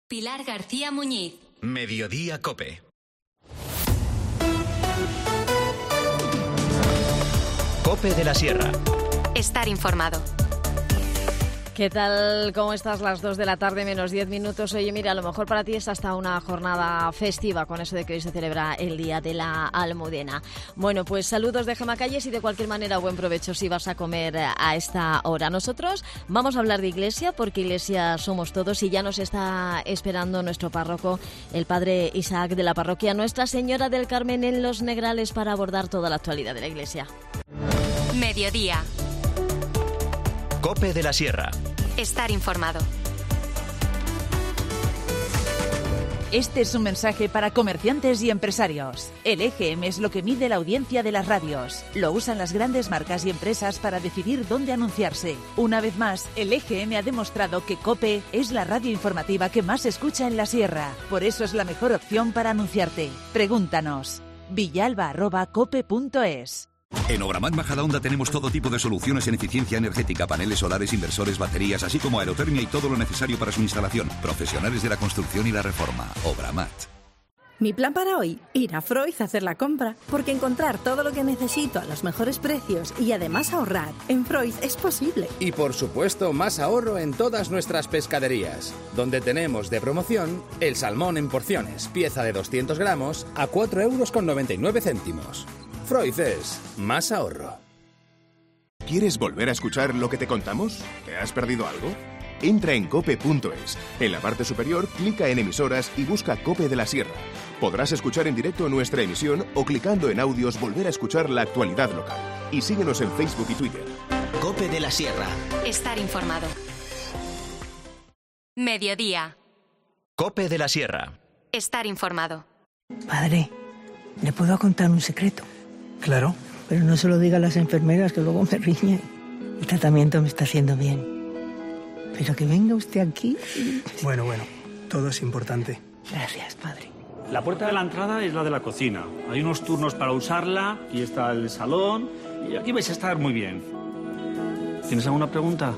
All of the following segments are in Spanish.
Pilar García Muñiz. Mediodía COPE. COPE de la Sierra. Estar informado. ¿Qué tal? ¿Cómo estás? Las 2 de la tarde, menos 10 minutos. Oye, mira, a lo mejor para ti es hasta una jornada festiva con eso de que hoy se celebra el Día de la Almudena. Bueno, pues saludos de Gemma Calles y de cualquier manera buen provecho si vas a comer a esta hora. Nosotros vamos a hablar de iglesia porque iglesia somos todos y ya nos está esperando nuestro párroco, el padre Isaac de la parroquia Nuestra Señora del Carmen en Los Negrales para abordar toda la actualidad de la iglesia. Mediodía. COPE de la Sierra. Estar informado. Este es un mensaje para comerciantes y empresarios. El EGM es lo que mide la audiencia de las radios. Lo usan las grandes marcas y empresas para decidir dónde anunciarse. Una vez más, el EGM ha demostrado que COPE es la radio informativa que más se escucha en la Sierra. Por eso es la mejor opción para anunciarte. Pregúntanos. villalba@cope.es. En Obramat Majadahonda tenemos todo tipo de soluciones en eficiencia energética, paneles solares, inversores, baterías, así como aerotermia y todo lo necesario para su instalación. Profesionales de la construcción y la reforma. Obramat. Mi plan para hoy, ir a Freud a hacer la compra, porque encontrar todo lo que necesito a los mejores precios y además ahorrar en Freud es posible. Y por supuesto, más ahorro en todas nuestras pescaderías, donde tenemos de promoción el salmón en porciones, pieza de 200 gramos a 4,99 €. Freud es más ahorro. ¿Quieres volver a escuchar lo que te contamos? ¿Te has perdido algo? Entra en cope.es. En la parte superior, clica en emisoras y busca COPE de la Sierra. Podrás escuchar en directo nuestra emisión o clicando en audios volver a escuchar la actualidad local. Y síguenos en Facebook y Twitter. COPE de la Sierra. Estar informado. Mediodía. COPE de la Sierra. Estar informado. Padre, ¿le puedo contar un secreto? Claro. Pero no se lo diga a las enfermeras que luego me riñen. El tratamiento me está haciendo bien. Pero que venga usted aquí... Bueno, todo es importante. Gracias, padre. La puerta de la entrada es la de la cocina. Hay unos turnos para usarla, aquí está el salón y aquí vais a estar muy bien. ¿Tienes alguna pregunta?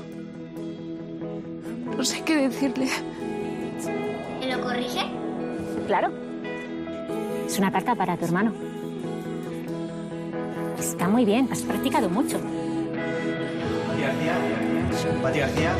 No sé qué decirle. ¿Te lo corrige? Claro. Es una carta para tu hermano. Está muy bien, has practicado mucho. Pati García.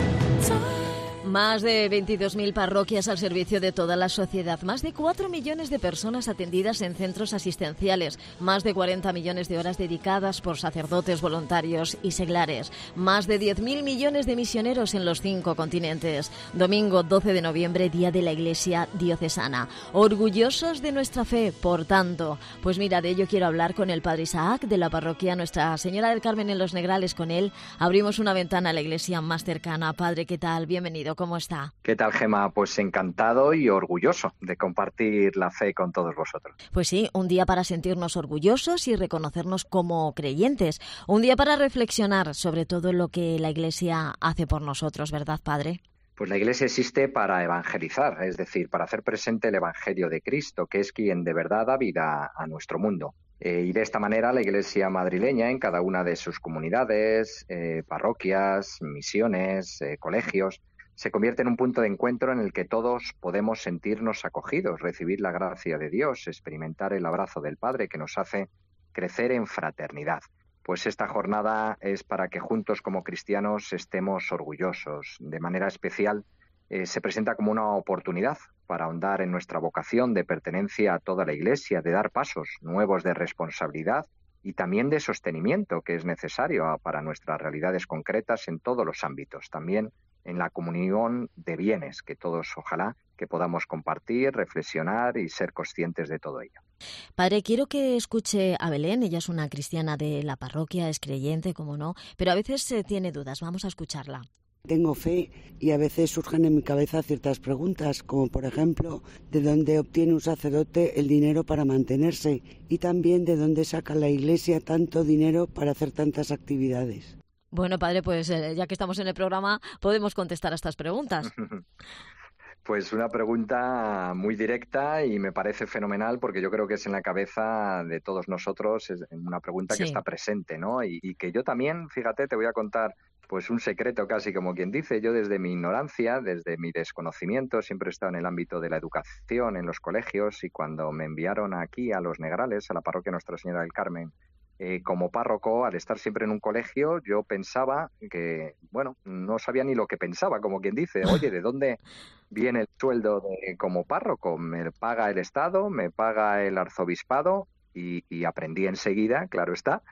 Más de 22.000 parroquias al servicio de toda la sociedad, más de 4 millones de personas atendidas en centros asistenciales, más de 40 millones de horas dedicadas por sacerdotes, voluntarios y seglares, más de 10.000 millones de misioneros en los 5 continentes. Domingo 12 de noviembre, Día de la Iglesia Diocesana. Orgullosos de nuestra fe, por tanto. Pues mira, de ello quiero hablar con el padre Isaac de la parroquia Nuestra Señora del Carmen en Los Negrales. Con él abrimos una ventana a la iglesia más cercana. Padre, ¿qué tal? Bienvenido. ¿Cómo está? ¿Qué tal, Gemma? Pues encantado y orgulloso de compartir la fe con todos vosotros. Pues sí, un día para sentirnos orgullosos y reconocernos como creyentes. Un día para reflexionar sobre todo lo que la Iglesia hace por nosotros, ¿verdad, Padre? Pues la Iglesia existe para evangelizar, es decir, para hacer presente el Evangelio de Cristo, que es quien de verdad da vida a nuestro mundo. Y de esta manera la Iglesia madrileña, en cada una de sus comunidades, parroquias, misiones, colegios, se convierte en un punto de encuentro en el que todos podemos sentirnos acogidos, recibir la gracia de Dios, experimentar el abrazo del Padre que nos hace crecer en fraternidad. Pues esta jornada es para que juntos como cristianos estemos orgullosos. De manera especial se presenta como una oportunidad para ahondar en nuestra vocación de pertenencia a toda la Iglesia, de dar pasos nuevos de responsabilidad y también de sostenimiento que es necesario para nuestras realidades concretas en todos los ámbitos, también en la comunión de bienes, que todos ojalá que podamos compartir, reflexionar y ser conscientes de todo ello. Padre, quiero que escuche a Belén. Ella es una cristiana de la parroquia, es creyente, como no, pero a veces tiene dudas. Vamos a escucharla. Tengo fe y a veces surgen en mi cabeza ciertas preguntas, como por ejemplo, ¿de dónde obtiene un sacerdote el dinero para mantenerse? Y también, ¿de dónde saca la Iglesia tanto dinero para hacer tantas actividades? Bueno, padre, pues ya que estamos en el programa, podemos contestar a estas preguntas. Pues una pregunta muy directa y me parece fenomenal porque yo creo que es en la cabeza de todos nosotros, es una pregunta que está presente, ¿no? Y que yo también, fíjate, te voy a contar pues un secreto casi, como quien dice. Yo desde mi ignorancia, desde mi desconocimiento, siempre he estado en el ámbito de la educación, en los colegios, y cuando me enviaron aquí a Los Negrales, a la parroquia Nuestra Señora del Carmen, como párroco, al estar siempre en un colegio, yo pensaba que, bueno, no sabía ni lo que pensaba, como quien dice. Oye, ¿de dónde viene el sueldo como párroco? ¿Me paga el Estado? ¿Me paga el arzobispado? Y aprendí enseguida, claro está,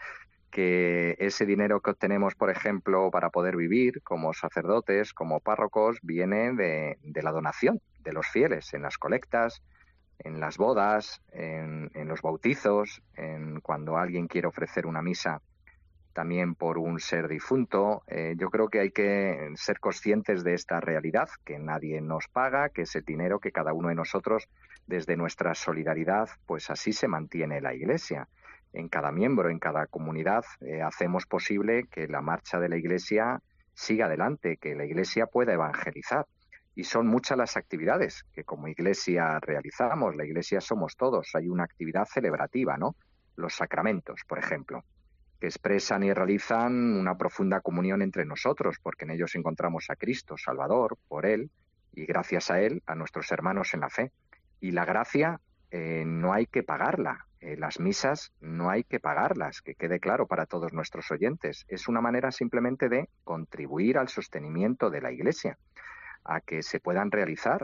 que ese dinero que obtenemos, por ejemplo, para poder vivir como sacerdotes, como párrocos, viene de la donación de los fieles en las colectas, en las bodas, en los bautizos, en cuando alguien quiere ofrecer una misa también por un ser difunto. Yo creo que hay que ser conscientes de esta realidad, que nadie nos paga, que es el dinero que cada uno de nosotros, desde nuestra solidaridad, pues así se mantiene la Iglesia. En cada miembro, en cada comunidad, hacemos posible que la marcha de la Iglesia siga adelante, que la Iglesia pueda evangelizar. Y son muchas las actividades que como Iglesia realizamos. La Iglesia somos todos. Hay una actividad celebrativa, ¿no? Los sacramentos, por ejemplo, que expresan y realizan una profunda comunión entre nosotros, porque en ellos encontramos a Cristo, Salvador, por Él, y gracias a Él, a nuestros hermanos en la fe. Y la gracia no hay que pagarla. Las misas no hay que pagarlas, que quede claro para todos nuestros oyentes. Es una manera simplemente de contribuir al sostenimiento de la Iglesia, a que se puedan realizar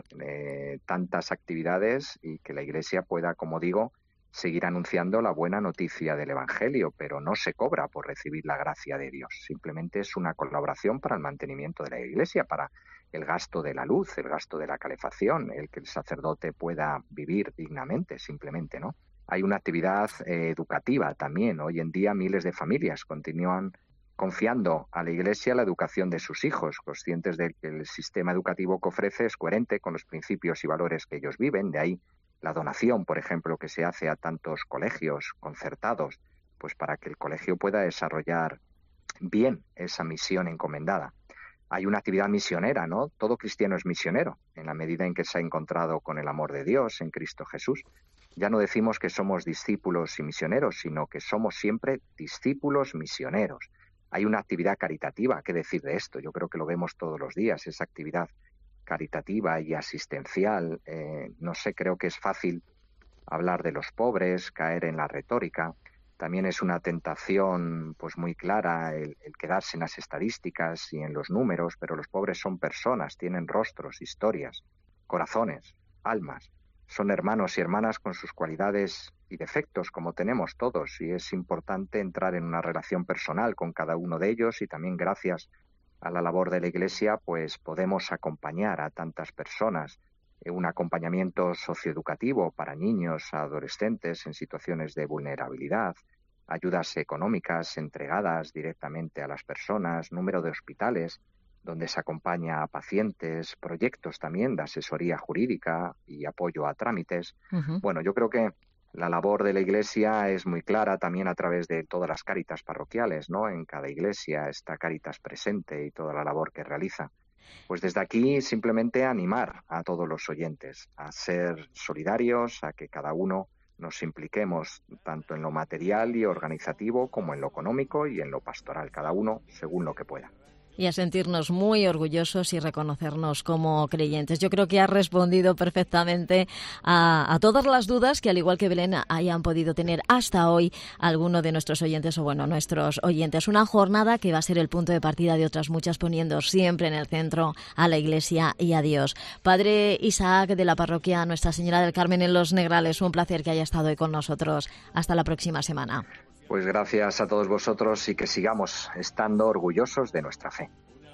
tantas actividades y que la Iglesia pueda, como digo, seguir anunciando la buena noticia del Evangelio, pero no se cobra por recibir la gracia de Dios. Simplemente es una colaboración para el mantenimiento de la Iglesia, para el gasto de la luz, el gasto de la calefacción, el que el sacerdote pueda vivir dignamente, simplemente, ¿no? Hay una actividad educativa también. Hoy en día miles de familias continúan confiando a la Iglesia la educación de sus hijos, conscientes de que el sistema educativo que ofrece es coherente con los principios y valores que ellos viven. De ahí la donación, por ejemplo, que se hace a tantos colegios concertados, pues para que el colegio pueda desarrollar bien esa misión encomendada. Hay una actividad misionera, ¿no? Todo cristiano es misionero, en la medida en que se ha encontrado con el amor de Dios en Cristo Jesús. Ya no decimos que somos discípulos y misioneros, sino que somos siempre discípulos misioneros. Hay una actividad caritativa, ¿qué decir de esto? Yo creo que lo vemos todos los días, esa actividad caritativa y asistencial. No sé, creo que es fácil hablar de los pobres, caer en la retórica. También es una tentación pues muy clara el quedarse en las estadísticas y en los números, pero los pobres son personas, tienen rostros, historias, corazones, almas. Son hermanos y hermanas con sus cualidades y defectos, como tenemos todos, y es importante entrar en una relación personal con cada uno de ellos, y también gracias a la labor de la Iglesia pues podemos acompañar a tantas personas, un acompañamiento socioeducativo para niños, adolescentes en situaciones de vulnerabilidad, ayudas económicas entregadas directamente a las personas, número de hospitales donde se acompaña a pacientes, proyectos también de asesoría jurídica y apoyo a trámites. Bueno, yo creo que la labor de la Iglesia es muy clara también a través de todas las cáritas parroquiales, ¿no? En cada iglesia está Cáritas presente y toda la labor que realiza. Pues desde aquí simplemente animar a todos los oyentes a ser solidarios, a que cada uno nos impliquemos tanto en lo material y organizativo como en lo económico y en lo pastoral, cada uno según lo que pueda. Y a sentirnos muy orgullosos y reconocernos como creyentes. Yo creo que has respondido perfectamente a todas las dudas que, al igual que Belén, hayan podido tener hasta hoy alguno de nuestros oyentes, o bueno, nuestros oyentes. Una jornada que va a ser el punto de partida de otras muchas, poniendo siempre en el centro a la Iglesia y a Dios. Padre Isaac, de la parroquia Nuestra Señora del Carmen en Los Negrales, un placer que haya estado hoy con nosotros. Hasta la próxima semana. Pues gracias a todos vosotros y que sigamos estando orgullosos de nuestra fe.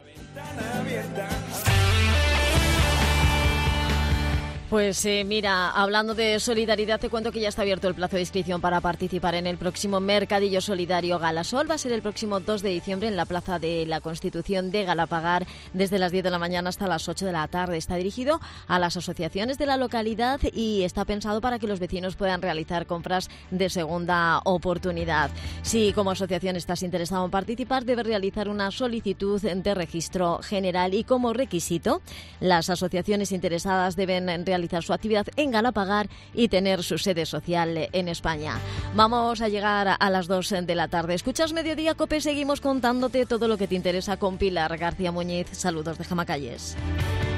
Pues mira, hablando de solidaridad, te cuento que ya está abierto el plazo de inscripción para participar en el próximo Mercadillo Solidario Galasol. Va a ser el próximo 2 de diciembre en la Plaza de la Constitución de Galapagar, desde las 10 de la mañana hasta las 8 de la tarde. Está dirigido a las asociaciones de la localidad y está pensado para que los vecinos puedan realizar compras de segunda oportunidad. Si como asociación estás interesado en participar, debes realizar una solicitud de registro general y como requisito, las asociaciones interesadas deben realizar focalizar su actividad en Galapagar y tener su sede social en España. Vamos a llegar a las 2 de la tarde. Escuchas Mediodía COPE, seguimos contándote todo lo que te interesa con Pilar García Muñiz. Saludos de Jamacalles.